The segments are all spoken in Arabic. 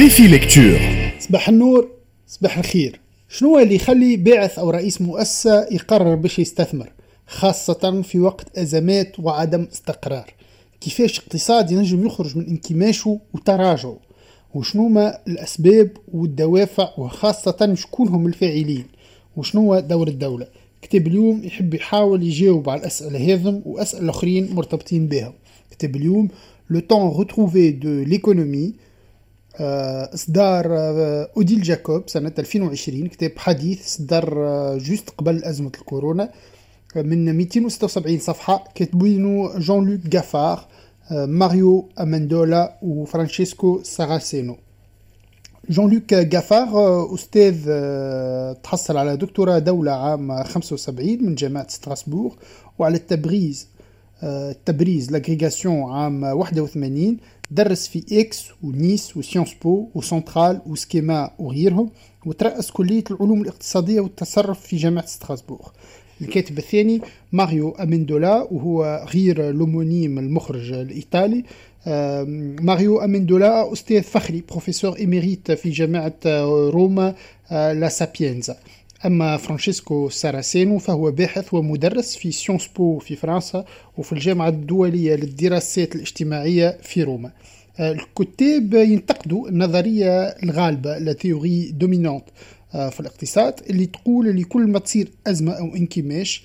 ديفي ليكتور. صباح النور، صباح الخير. شنو اللي يخلي باعث أو رئيس مؤسسة يقرر باش يستثمر خاصة في وقت أزمات وعدم استقرار؟ كيفاش اقتصاد ينجم يخرج من انكماشه وتراجعه؟ وشنو ما الأسباب والدوافع، وخاصة شكون هم الفاعلين؟ وشنو دور الدولة؟ كتاب اليوم يحب يحاول يجاوب على الأسئلة هذم وأسئلة أخرين مرتبطين بها. كتاب اليوم Le temps retrouvé de l'économie، إصدار أوديل جاكوب سنة 2020. كتاب حديث صدر جوست قبل أزمة الكورونا، من 276 صفحة، كاتبينه جون لوك غافار، ماريو أمندولا وفرانشيسكو ساراسينو. جون لوك غافار أستاذ تحصل على دكتوراه دولة عام 75 من جامعة ستراسبورغ، وعلى التبريز لاغريغاسيون عام 81. درس في إكس ونيس وسيونس بو وسنترال وسكيما وغيرهم، وترأس كلية العلوم الاقتصادية والتصرف في جامعة ستراسبورغ. الكاتب الثاني ماريو أمندولا، وهو غير لومونيم المخرج الإيطالي. ماريو أمندولا أستاذ فخري، بروفيسور إميريت في جامعة روما لا سابينزا. أما فرانشيسكو ساراسينو فهو باحث ومدرس في سيونس بو في فرنسا وفي الجامعة الدولية للدراسات الاجتماعية في روما. الكتاب ينتقدوا النظرية الغالبة، لا ثيوري دومينانت في الاقتصاد، اللي تقول اللي كل ما تصير أزمة أو انكماش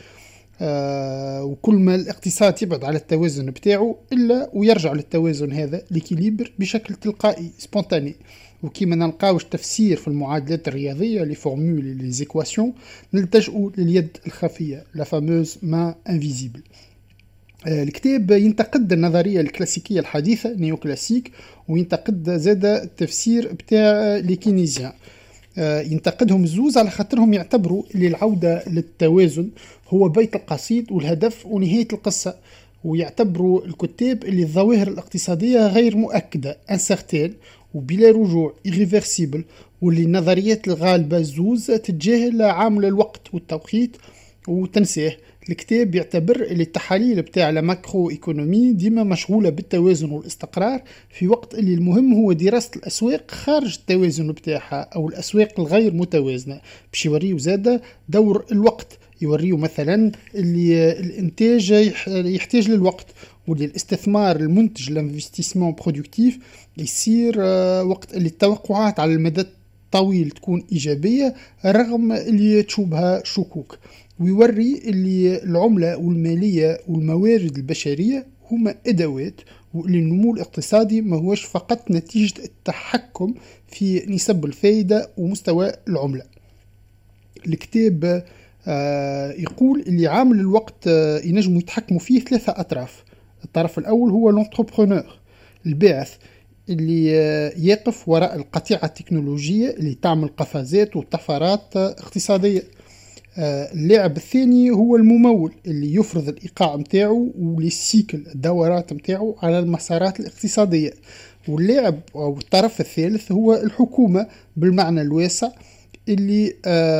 وكل ما الاقتصاد يبعد على التوازن بتاعه إلا ويرجع للتوازن هذا لكيليبر بشكل تلقائي سبونتاني. وكيما نلقاوش تفسير في المعادلات الرياضية لفورمول ليزيكواسيون، نلتجئوا لليد الخفية، لا فاموز ما انفيزيبل. الكتاب ينتقد النظرية الكلاسيكية الحديثة نيو كلاسيك، وينتقد زاد التفسير بتاع ليكينيزيان. ينتقدهم الزوز على خاطرهم يعتبروا اللي العودة للتوازن هو بيت القصيد والهدف ونهاية القصة، ويعتبروا الكتاب اللي الظواهر الاقتصادية غير مؤكدة انسرتين وبلا رجوع irreversible، واللي النظريات الغالبة الزوز تتجاهل عامل الوقت والتوقيت وتنساه. الكتاب يعتبر اللي التحاليل بتاع الماكرو ايكونومي ديما مشغولة بالتوازن والاستقرار، في وقت اللي المهم هو دراسة الأسواق خارج التوازن بتاعها أو الأسواق الغير متوازنة. باش يوريو زادة دور الوقت، يوريو مثلا اللي الانتاج يحتاج للوقت، واللي الاستثمار المنتج الانفستيسمون برودكتيف يصير وقت اللي التوقعات على المدى الطويل تكون إيجابية رغم اللي تشوبها شكوك. ويوري اللي العملة والمالية والموارد البشرية هما أدوات، واللي النمو الاقتصادي ما هوش فقط نتيجة التحكم في نسب الفائدة ومستوى العملة. الكتاب يقول اللي عامل الوقت ينجم يتحكموا فيه ثلاثة أطراف. الطرف الأول هو الانتربرونور، الباعث اللي يقف وراء القطيعة التكنولوجية اللي تعمل قفزات وطفرات اقتصادية. اللاعب الثاني هو الممول اللي يفرض الإيقاع متاعه والسيكل الدورات متاعه على المسارات الاقتصادية. واللاعب أو الطرف الثالث هو الحكومة بالمعنى الواسع، اللي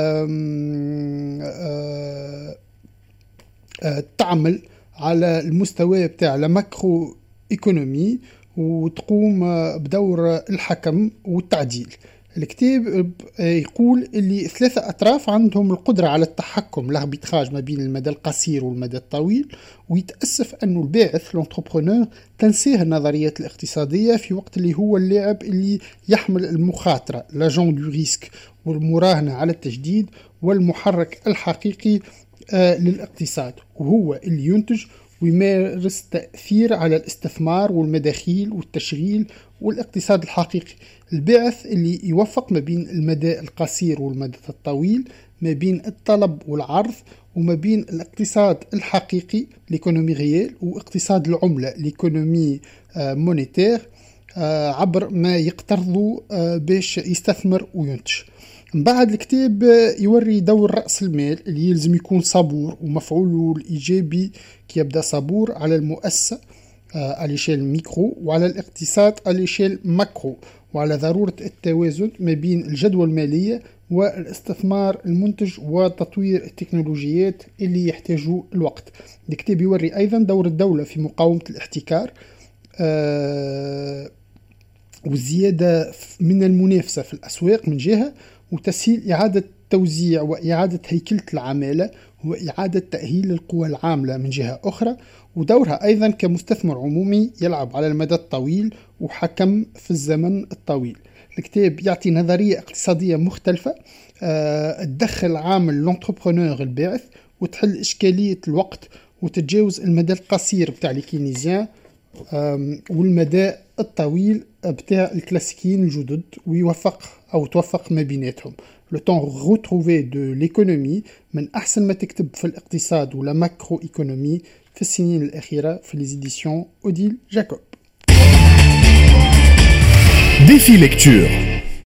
تعمل على المستوى بتاع الماكرو ايكونومي وتقوم بدور الحكم والتعديل. الكتاب يقول اللي ثلاثة أطراف عندهم القدرة على التحكم الاربيتراج ما بين المدى القصير والمدى الطويل، ويتأسف أنه الباعث الانتربرونور تنسيه النظريات الاقتصادية في وقت اللي هو اللاعب اللي يحمل المخاطرة لاجون دو ريسك والمراهنة على التجديد والمحرك الحقيقي للاقتصاد، وهو اللي ينتج ويمارس تأثير على الاستثمار والمداخيل والتشغيل والاقتصاد الحقيقي. الباعث اللي يوفق ما بين المدى القصير والمدى الطويل، ما بين الطلب والعرض، وما بين الاقتصاد الحقيقي ليكونومي ريال واقتصاد العملة ليكونومي مونيتير، عبر ما يقترضوا باش يستثمر وينتج. من بعد الكتاب يوري دور رأس المال اللي يلزم يكون صبور ومفعوله الإيجابي كي يبدأ صبور على المؤسسة على شيل ميكرو وعلى الاقتصاد على شيل ماكرو، وعلى ضرورة التوازن ما بين الجدوى المالية والاستثمار المنتج وتطوير التكنولوجيات اللي يحتاجوا الوقت. الكتاب يوري أيضا دور الدولة في مقاومة الاحتكار والزيادة من المنافسة في الأسواق من جهة، وتسهيل إعادة توزيع وإعادة هيكلة العمالة وإعادة تأهيل القوى العاملة من جهة أخرى، ودورها أيضا كمستثمر عمومي يلعب على المدى الطويل وحكم في الزمن الطويل. الكتاب يعطي نظرية اقتصادية مختلفة تدخل عامل الانتربرونور الباعث وتحل إشكالية الوقت وتتجاوز المدى القصير بتاع الكينيزيان والمدى الطويل بتاع الكلاسيكيين الجدد، توفق ما بيناتهم. لو طون روتروفي دو ليكونومي من أحسن ما تكتب في الاقتصاد ولا ماكرو إيكونومي في السنين الأخيرة في ليزيديسيون أوديل جاكوب. Défi lecture.